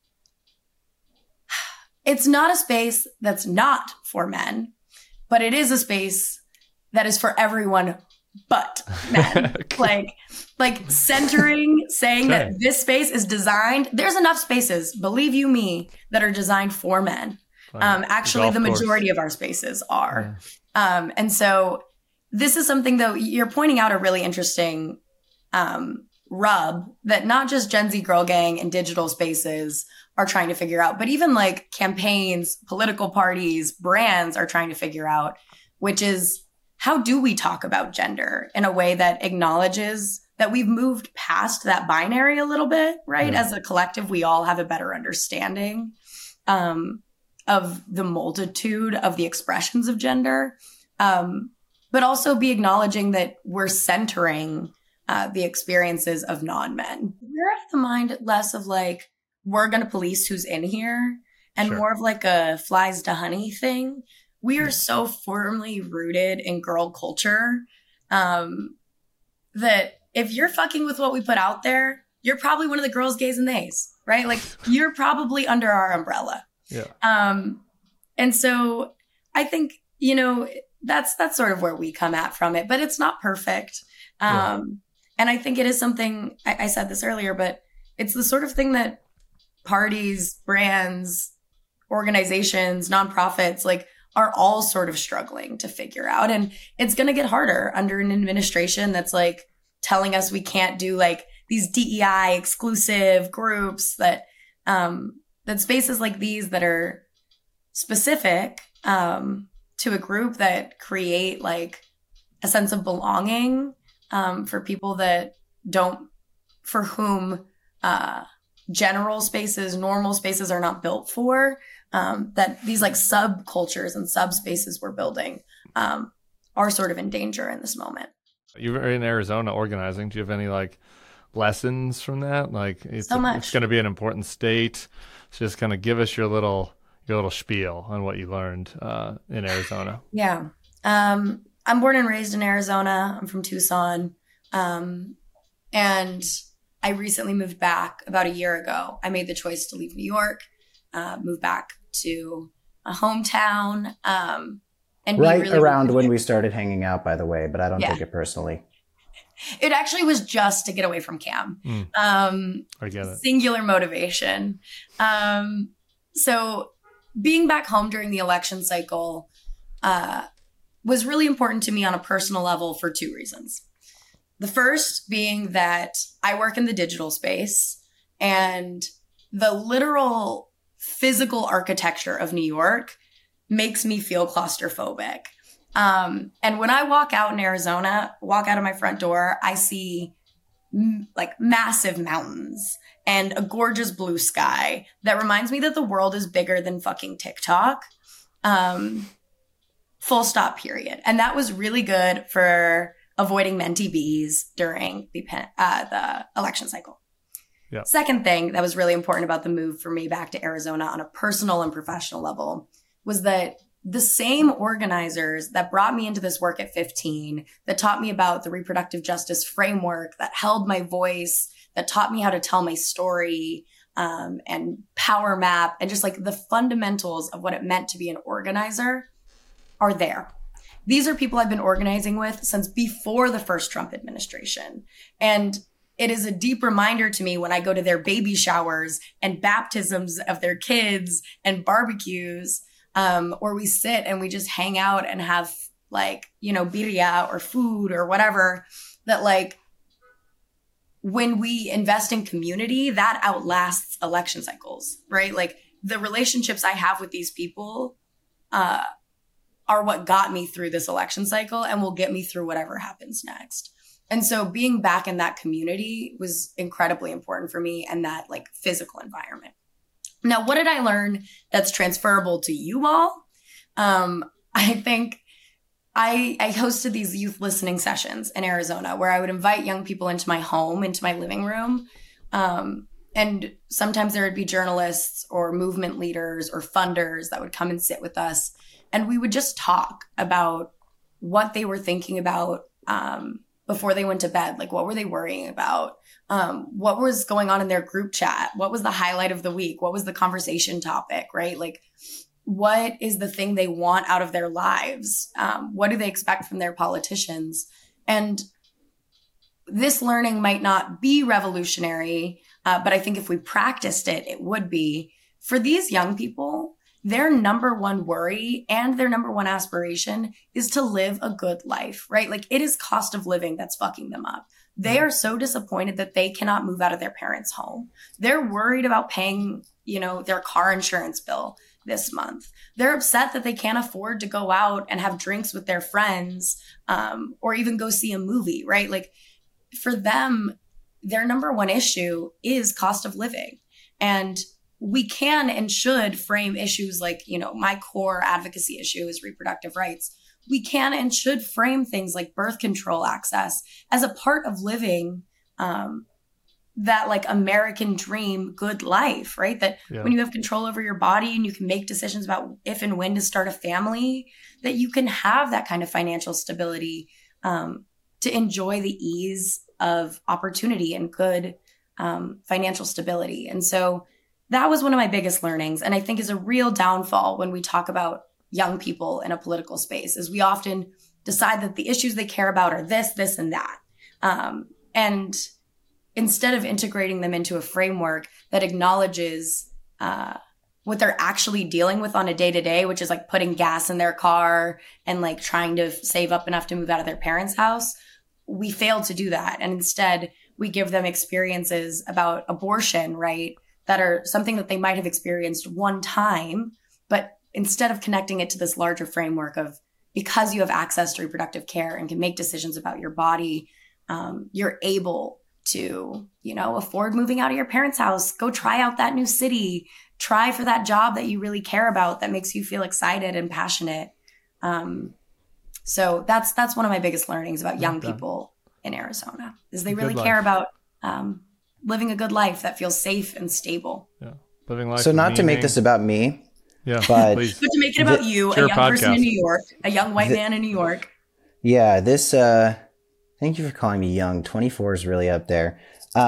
it's not a space that's not for men, but it is a space that is for everyone but men. like centering, saying that this space is designed. There's enough spaces, believe you me, that are designed for men. Actually, the majority of our spaces are. Yeah. And so this is something, though, you're pointing out a really interesting rub that not just Gen Z Girl Gang and digital spaces are trying to figure out, but even like campaigns, political parties, brands are trying to figure out, which is how do we talk about gender in a way that acknowledges that we've moved past that binary a little bit, right? Yeah. As a collective, we all have a better understanding of the multitude of the expressions of gender, but also be acknowledging that we're centering the experiences of non-men. We're of the mind less of like, we're going to police who's in here and more of like a flies to honey thing. We are so firmly rooted in girl culture that if you're fucking with what we put out there, you're probably one of the girls, gays, and theys, right? Like you're probably under our umbrella. Yeah. And so I think, that's sort of where we come at from it, but it's not perfect. And I think it is something, I said this earlier, but it's the sort of thing that parties, brands, organizations, nonprofits, like are all sort of struggling to figure out. And it's going to get harder under an administration that's like telling us we can't do like these DEI exclusive groups that spaces like these that are specific to a group that create like a sense of belonging for people that for whom general spaces, normal spaces are not built for, that these like subcultures and subspaces we're building are sort of in danger in this moment. You're in Arizona organizing. Do you have any like lessons from that? Like it's going to be an important state. So just kind of give us your little spiel on what you learned in Arizona. Yeah. I'm born and raised in Arizona. I'm from Tucson. And I recently moved back about a year ago. I made the choice to leave New York, move back to a hometown. And right really around when we started hanging out, by the way, but I don't take it personally. It actually was just to get away from Cam. I get it. Singular motivation. So being back home during the election cycle was really important to me on a personal level for two reasons. The first being that I work in the digital space, and the literal physical architecture of New York makes me feel claustrophobic. And when I walk out in Arizona, walk out of my front door, I see like massive mountains and a gorgeous blue sky that reminds me that the world is bigger than fucking TikTok. Full stop, period. And that was really good for avoiding mentee bees during the election cycle. Yeah. Second thing that was really important about the move for me back to Arizona on a personal and professional level was that the same organizers that brought me into this work at 15, that taught me about the reproductive justice framework, that held my voice, that taught me how to tell my story, and power map, and just like the fundamentals of what it meant to be an organizer are there. These are people I've been organizing with since before the first Trump administration. And it is a deep reminder to me when I go to their baby showers and baptisms of their kids and barbecues, or we sit and we just hang out and have like, birria or food or whatever, that like when we invest in community, that outlasts election cycles, right? Like the relationships I have with these people are what got me through this election cycle and will get me through whatever happens next. And so being back in that community was incredibly important for me, and that like physical environment. Now, what did I learn that's transferable to you all? I think I hosted these youth listening sessions in Arizona where I would invite young people into my home, into my living room. And sometimes there would be journalists or movement leaders or funders that would come and sit with us. And we would just talk about what they were thinking about before they went to bed. Like, what were they worrying about? What was going on in their group chat? What was the highlight of the week? What was the conversation topic, right? Like, what is the thing they want out of their lives? What do they expect from their politicians? And this learning might not be revolutionary, but I think if we practiced it, it would be. For these young people, their number one worry and their number one aspiration is to live a good life, right? Like it is cost of living that's fucking them up. They are so disappointed that they cannot move out of their parents' home. They're worried about paying, their car insurance bill this month. They're upset that they can't afford to go out and have drinks with their friends, or even go see a movie, right? Like for them, their number one issue is cost of living. And we can and should frame issues like, my core advocacy issue is reproductive rights. We can and should frame things like birth control access as a part of living that like American dream good life, right? That when you have control over your body and you can make decisions about if and when to start a family, that you can have that kind of financial stability to enjoy the ease of opportunity and good financial stability. And so that was one of my biggest learnings, and I think is a real downfall when we talk about young people in a political space, is we often decide that the issues they care about are this, this, and that. And instead of integrating them into a framework that acknowledges what they're actually dealing with on a day-to-day, which is like putting gas in their car and like trying to save up enough to move out of their parents' house, we fail to do that. And instead, we give them experiences about abortion, right, that are something that they might have experienced one time, but instead of connecting it to this larger framework of because you have access to reproductive care and can make decisions about your body, you're able to, afford moving out of your parents' house, go try out that new city, try for that job that you really care about, that makes you feel excited and passionate. So that's one of my biggest learnings about young people in Arizona, is they really care about living a good life that feels safe and stable. Yeah, living life. So not to make this about me, but to make it about you, a young person in New York, a young white man in New York. Yeah, this. Thank you for calling me young. 24 is really up there.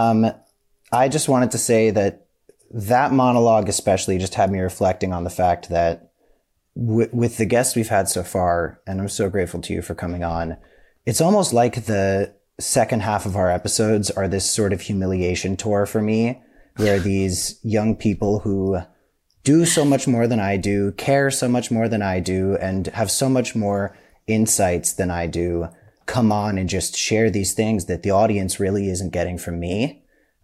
I just wanted to say that monologue especially just had me reflecting on the fact that with the guests we've had so far, and I'm so grateful to you for coming on, it's almost like the second half of our episodes are this sort of humiliation tour for me, where these young people who do so much more than I do, care so much more than I do, and have so much more insights than I do, come on and just share these things that the audience really isn't getting from me.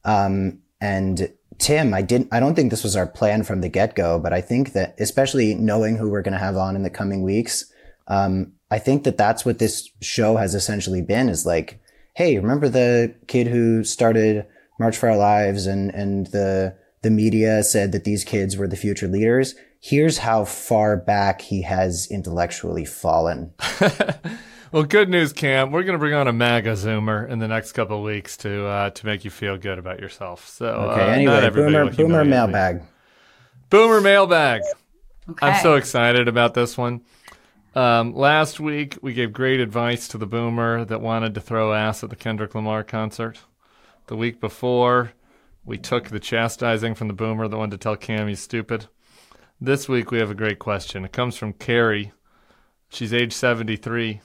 And Tim, I don't think this was our plan from the get-go, but I think that, especially knowing who we're going to have on in the coming weeks, I think that that's what this show has essentially been, is like, hey, remember the kid who started March for Our Lives and the media said that these kids were the future leaders? Here's how far back he has intellectually fallen. Well, good news, Cam. We're going to bring on a MAGA Zoomer in the next couple of weeks to make you feel good about yourself. So, okay, anyway, boomer mailbag. Boomer mailbag. Okay. I'm so excited about this one. Last week, we gave great advice to the boomer that wanted to throw ass at the Kendrick Lamar concert. The week before, we took the chastising from the boomer that wanted to tell Cam he's stupid. This week, we have a great question. It comes from Carrie. She's age 73.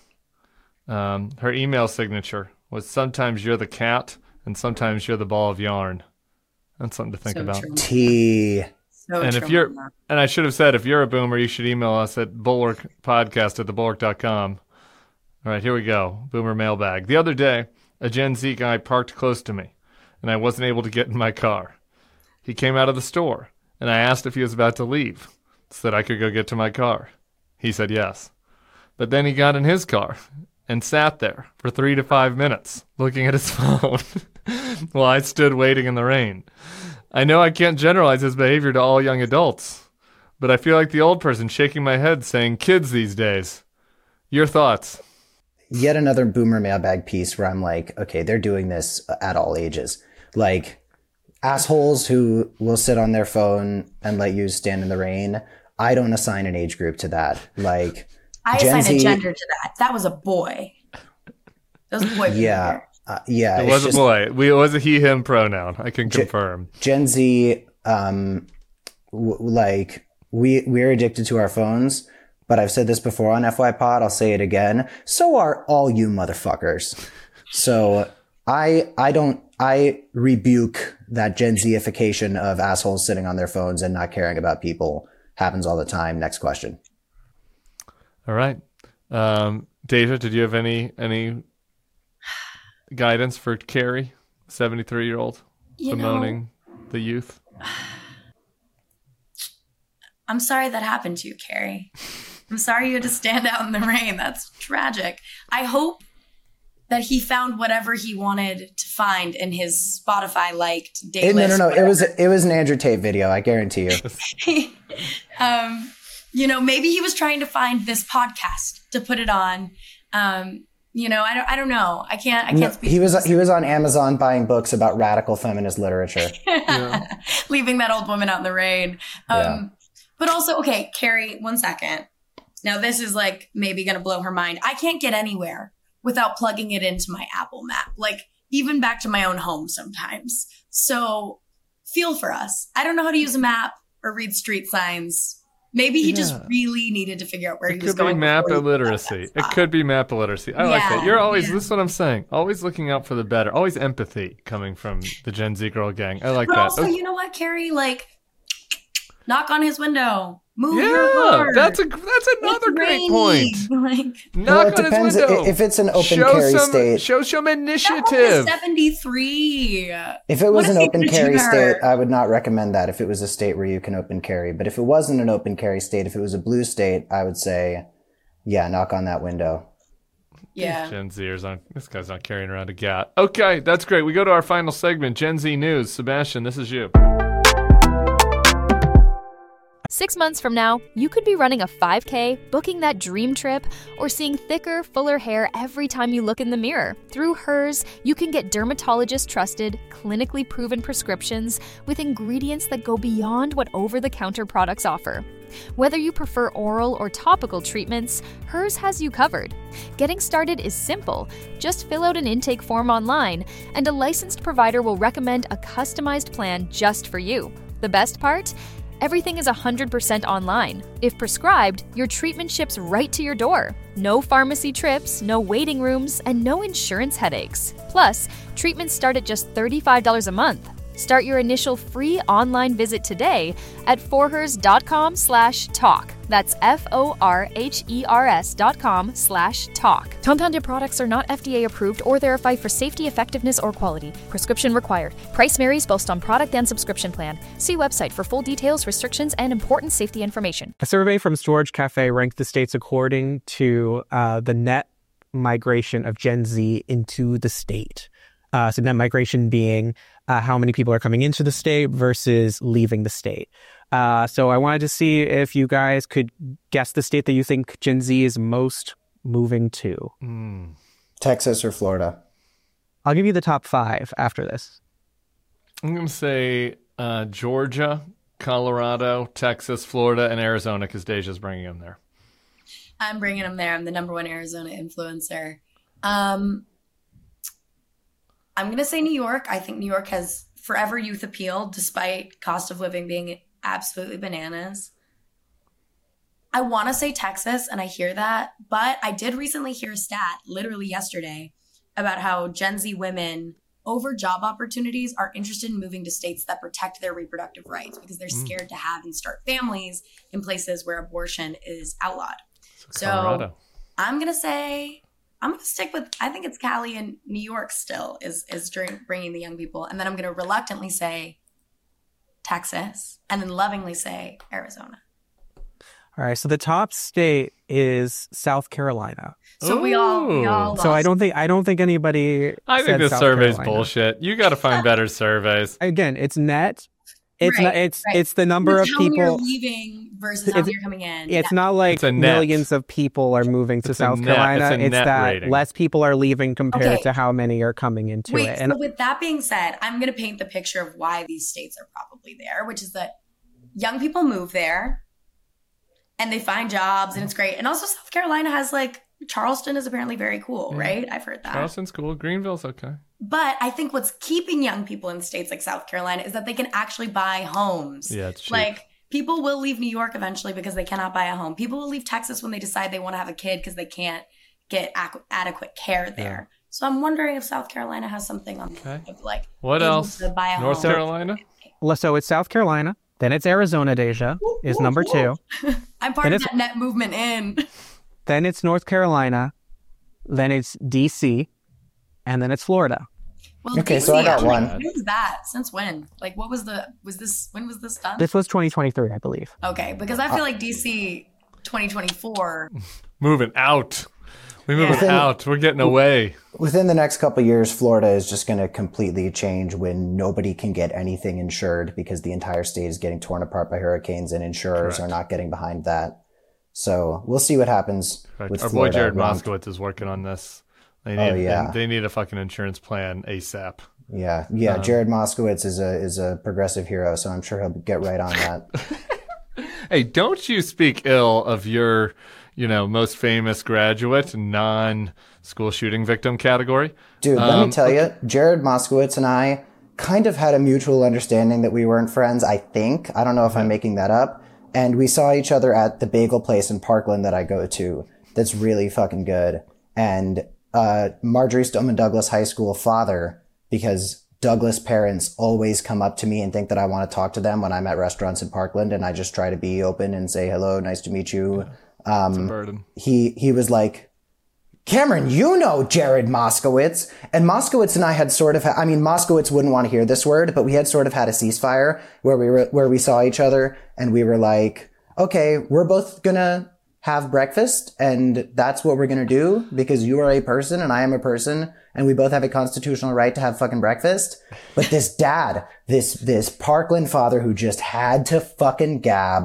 Her email signature was, sometimes you're the cat and sometimes you're the ball of yarn. That's something to think about. T. And I should have said, if you're a boomer, you should email us at bulwarkpodcast@thebulwark.com. All right, here we go. Boomer mailbag. The other day, a Gen Z guy parked close to me, and I wasn't able to get in my car. He came out of the store, and I asked if he was about to leave so that I could go get to my car. He said yes. But then he got in his car and sat there for 3 to 5 minutes looking at his phone while I stood waiting in the rain. I know I can't generalize his behavior to all young adults, but I feel like the old person shaking my head saying kids these days. Your thoughts? Yet another boomer mailbag piece where I'm like, okay, they're doing this at all ages. Like, assholes who will sit on their phone and let you stand in the rain. I don't assign an age group to that. Like, I assign a gender to that. That was a boy. That was a boy. Yeah. Yeah. It was a boy. It was a he, him pronoun. I can confirm. Gen Z, like, we're addicted to our phones, but I've said this before on FY Pod. I'll say it again. So are all you motherfuckers. So I rebuke that Gen Z-ification of assholes sitting on their phones and not caring about people. Happens all the time. Next question. All right. Deja, did you have any guidance for Carrie, 73-year-old, bemoaning the youth? I'm sorry that happened to you, Carrie. I'm sorry you had to stand out in the rain. That's tragic. I hope that he found whatever he wanted to find in his Spotify liked day list. No. It was an Andrew Tate video. I guarantee you. Maybe he was trying to find this podcast to put it on. I don't know. I can't speak. He was on Amazon buying books about radical feminist literature. Yeah. Leaving that old woman out in the rain. But also, okay, Carrie, 1 second. Now this is like maybe going to blow her mind. I can't get anywhere without plugging it into my Apple Map. Like even back to my own home sometimes. So feel for us. I don't know how to use a map or read street signs. Maybe he just really needed to figure out where he was going. It could be map illiteracy. It could be map illiteracy. I like that. You're always, this is what I'm saying, always looking out for the better. Always empathy coming from the Gen Z girl gang. I like that. Also, you know what, Carrie? Like, knock on his window. Move your car. That's another great point. Like, knock on his window. If it's an open carry state. Show some initiative. 73. If it was an open carry state, I would not recommend that if it was a state where you can open carry. But if it wasn't an open carry state, if it was a blue state, I would say, knock on that window. Yeah. Gen Zers this guy's not carrying around a gat. Okay, that's great. We go to our final segment, Gen Z News. Sebastian, this is you. 6 months from now, you could be running a 5K, booking that dream trip, or seeing thicker, fuller hair every time you look in the mirror. Through Hers, you can get dermatologist-trusted, clinically proven prescriptions with ingredients that go beyond what over-the-counter products offer. Whether you prefer oral or topical treatments, Hers has you covered. Getting started is simple. Just fill out an intake form online, and a licensed provider will recommend a customized plan just for you. The best part? Everything is 100% online. If prescribed, your treatment ships right to your door. No pharmacy trips, no waiting rooms, and no insurance headaches. Plus, treatments start at just $35 a month. Start your initial free online visit today at forhers.com/talk. That's FORHERS.com/talk. Compounded products are not FDA approved or verified for safety, effectiveness, or quality. Prescription required. Price varies both on product and subscription plan. See website for full details, restrictions, and important safety information. A survey from Storage Cafe ranked the states according to the net migration of Gen Z into the state. So net migration being how many people are coming into the state versus leaving the state. So I wanted to see if you guys could guess the state that you think Gen Z is most moving to. Texas or Florida? I'll give you the top 5 after this. I'm going to say Georgia, Colorado, Texas, Florida, and Arizona because Deja's bringing them there. I'm bringing them there. I'm the number 1 Arizona influencer. I'm going to say New York. I think New York has forever youth appeal, despite cost of living being absolutely bananas. I want to say Texas, and I hear that, but I did recently hear a stat, literally yesterday, about how Gen Z women, over job opportunities, are interested in moving to states that protect their reproductive rights because they're scared to have and start families in places where abortion is outlawed. So I'm going to say... I'm going to stick with, I think it's Cali and New York still is bringing the young people. And then I'm going to reluctantly say Texas and then lovingly say Arizona. All right. So the top state is South Carolina. So we all lost. So I don't think anybody I think this survey's bullshit. You got to find better surveys. Again, it's net. It's right, not. It's the number of how many people are leaving versus how many are coming in. It's not like millions of people are moving to South Carolina. It's that rating. Less people are leaving compared to how many are coming into it. And so with that being said, I'm going to paint the picture of why these states are probably there, which is that young people move there and they find jobs and it's great. And also South Carolina has Charleston is apparently very cool, right? I've heard that. Charleston's cool. Greenville's okay. But I think what's keeping young people in states like South Carolina is that they can actually buy homes. Yeah, it's cheap. People will leave New York eventually because they cannot buy a home. People will leave Texas when they decide they want to have a kid because they can't get adequate care there. Yeah. So I'm wondering if South Carolina has something on what else? To buy a North home. Carolina? So it's South Carolina. Then it's Arizona, Deja, is number 2. I'm part of that net movement in. Then it's North Carolina. Then it's D.C. And then it's Florida. Well, okay, DC, so I got one. When was that? Since when? When was this done? This was 2023, I believe. Okay, because I feel like DC 2024. Moving out. We're moving out. We're getting away. Within the next couple of years, Florida is just going to completely change when nobody can get anything insured because the entire state is getting torn apart by hurricanes and insurers are not getting behind that. So we'll see what happens with Our Florida. boy Jared Moskowitz is working on this. They need a fucking insurance plan ASAP. Yeah. Jared Moskowitz is a progressive hero, so I'm sure he'll get right on that. Hey, don't you speak ill of your, most famous graduate, non-school shooting victim category. Dude, let me tell you, Jared Moskowitz and I kind of had a mutual understanding that we weren't friends, I think. I don't know if I'm making that up. And we saw each other at the bagel place in Parkland that I go to. That's really fucking good. And Marjorie Stoneman Douglas High School father, because Douglas parents always come up to me and think that I want to talk to them when I'm at restaurants in Parkland, and I just try to be open and say, hello, nice to meet you. It's a burden. He was like, Cameron, you know Jared Moskowitz. And Moskowitz and I had sort of, Moskowitz wouldn't want to hear this word, but we had sort of had a ceasefire where we saw each other and we were like, okay, we're both gonna have breakfast and that's what we're gonna do because you are a person and I am a person and we both have a constitutional right to have fucking breakfast. But this dad, this Parkland father who just had to fucking gab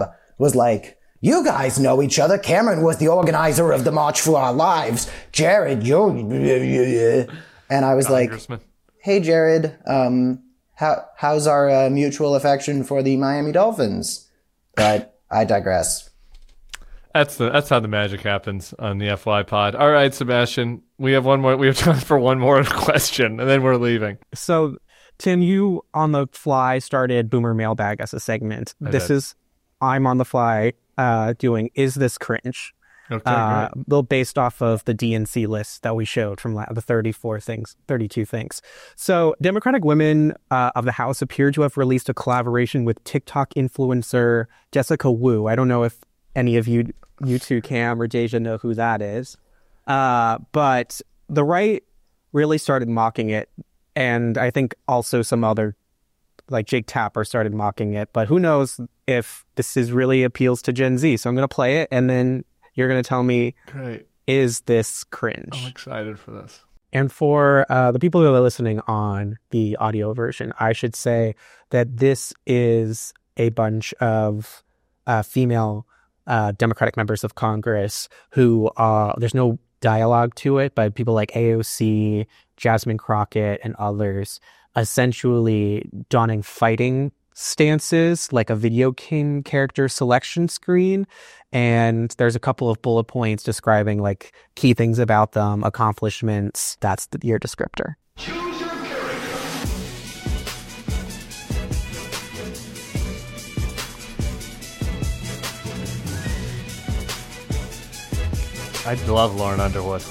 was like, you guys know each other. Cameron was the organizer of the March for Our Lives. Jared, you're... And I was like, hey, Jared, how's our mutual affection for the Miami Dolphins? But I digress. That's how the magic happens on the FY pod. All right, Sebastian, we have time for one more question, and then we're leaving. So, Tim, you on the fly started Boomer Mailbag as a segment. I'm on the fly doing Is This Cringe? Okay, great. Based off of the DNC list that we showed from the 32 things. So Democratic women of the House appear to have released a collaboration with TikTok influencer Jessica Wu. I don't know if any of you two, Cam or Deja, know who that is. But the right really started mocking it. And I think also some other, like Jake Tapper, started mocking it. But who knows if this really appeals to Gen Z. So I'm going to play it, and then you're going to tell me, great, is this cringe? I'm excited for this. And for the people who are listening on the audio version, I should say that this is a bunch of female Democratic members of Congress who there's no dialogue to it, but people like AOC, Jasmine Crockett, and others essentially donning fighting stances like a video game character selection screen. And there's a couple of bullet points describing like key things about them, accomplishments. That's your descriptor. Choose your character. I love Lauren Underwood.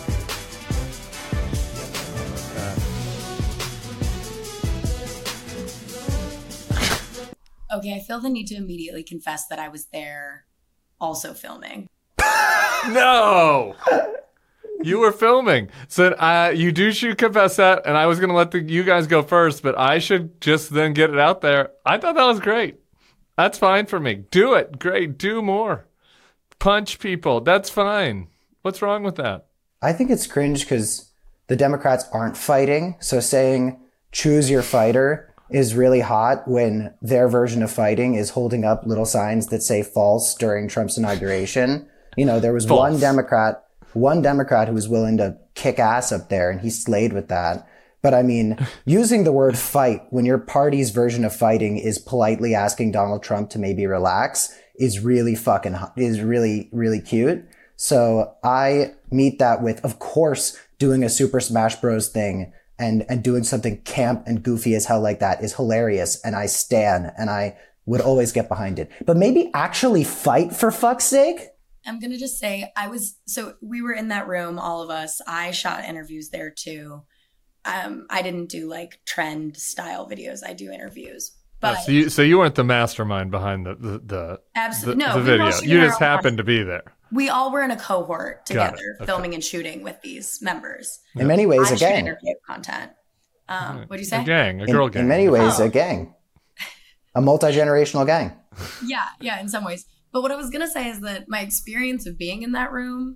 Okay, I feel the need to immediately confess that I was there also filming. No! You were filming. So you should confess that, and I was going to let you guys go first, but I should just then get it out there. I thought that was great. That's fine for me. Do it. Great. Do more. Punch people. That's fine. What's wrong with that? I think it's cringe because the Democrats aren't fighting. So saying choose your fighter is really hot when their version of fighting is holding up little signs that say false during Trump's inauguration. You know, there was one Democrat who was willing to kick ass up there, and he slayed with that. But I mean, using the word fight when your party's version of fighting is politely asking Donald Trump to maybe relax is really really, really cute. So I meet that with, of course, doing a Super Smash Bros. Thing and doing something camp and goofy as hell like that is hilarious, and I stan, and I would always get behind it. But maybe actually fight, for fuck's sake. I'm going to just say we were in that room, all of us. I shot interviews there too. I didn't do like trend style videos. I do interviews. But so you weren't the mastermind behind the video. You just happened to be there. We all were in a cohort together, filming and shooting with these members. In many ways, a gang. Interview content. What'd you say? A girl gang. In many ways, a gang. A multi-generational gang. Yeah, in some ways. But what I was going to say is that my experience of being in that room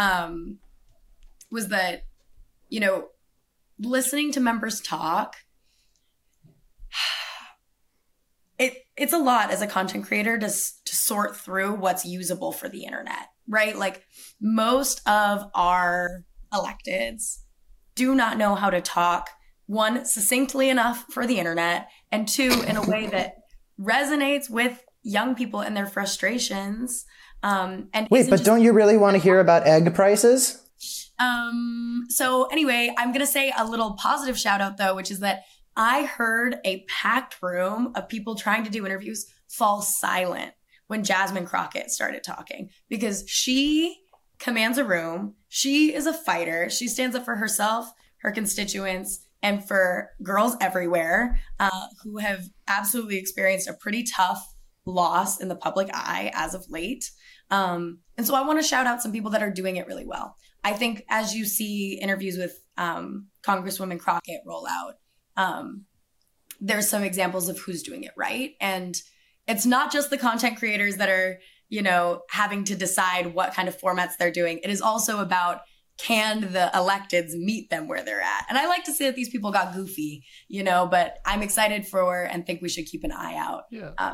was that, you know, listening to members talk, it's a lot as a content creator to sort through what's usable for the internet, right? Like most of our electeds do not know how to talk, one, succinctly enough for the internet, and two, in a way that resonates with young people and their frustrations. Wait, but don't you really want to hear about egg prices? So anyway, I'm going to say a little positive shout out though, which is that I heard a packed room of people trying to do interviews fall silent when Jasmine Crockett started talking, because she commands a room. She is a fighter. She stands up for herself, her constituents, and for girls everywhere who have absolutely experienced a pretty tough loss in the public eye as of late. And so I want to shout out some people that are doing it really well. I think as you see interviews with Congresswoman Crockett roll out, there's some examples of who's doing it right. And it's not just the content creators that are, you know, having to decide what kind of formats they're doing. It is also about, can the electeds meet them where they're at? And I like to say that these people got goofy, you know, but I'm excited for and think we should keep an eye out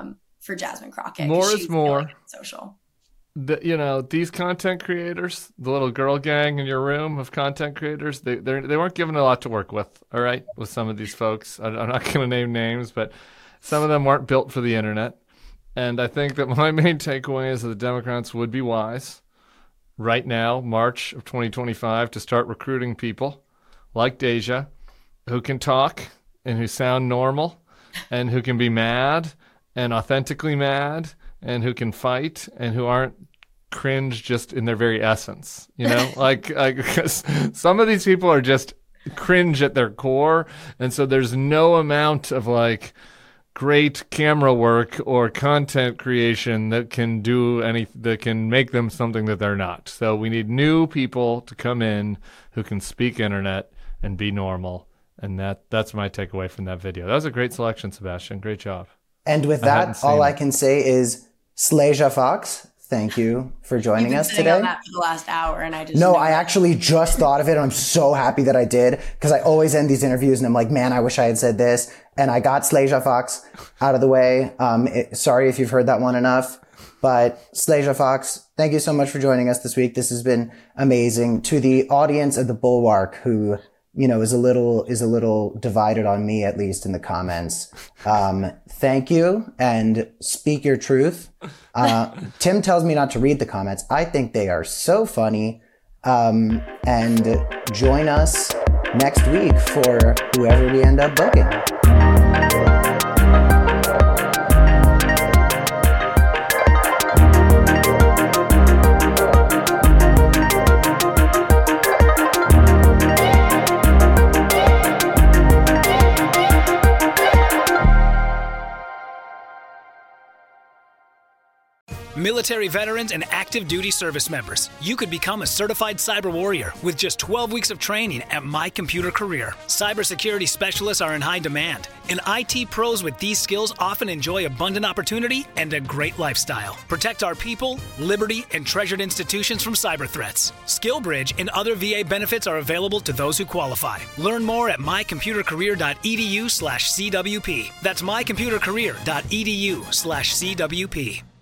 for Jasmine Crockett. More is more. Social. These content creators, the little girl gang in your room of content creators, they weren't given a lot to work with, all right, with some of these folks. I'm not going to name names, but some of them weren't built for the internet. And I think that my main takeaway is that the Democrats would be wise right now, March of 2025, to start recruiting people like Deja who can talk and who sound normal and who can be mad and authentically mad and who can fight and who aren't cringe just in their very essence, like because some of these people are just cringe at their core. And so there's no amount of like great camera work or content creation that can that can make them something that they're not. So we need new people to come in who can speak internet and be normal. And that's my takeaway from that video. That was a great selection, Sebastian. Great job. And with that, all I can say is Slaja Fox, thank you for joining us today. On that for the last hour, and I actually just thought of it, and I'm so happy that I did, because I always end these interviews and I'm like, man, I wish I had said this. And I got Slaja Fox out of the way. Sorry if you've heard that one enough, but Slaja Fox, thank you so much for joining us this week. This has been amazing. To the audience of the Bulwark, who is a little divided on me, at least in the comments. Thank you, and speak your truth. Tim tells me not to read the comments. I think they are so funny. And join us next week for whoever we end up booking. Military veterans and active duty service members, you could become a certified cyber warrior with just 12 weeks of training at My Computer Career. Cybersecurity specialists are in high demand, and IT pros with these skills often enjoy abundant opportunity and a great lifestyle. Protect our people, liberty, and treasured institutions from cyber threats. SkillBridge and other VA benefits are available to those who qualify. Learn more at mycomputercareer.edu/CWP. That's mycomputercareer.edu/CWP.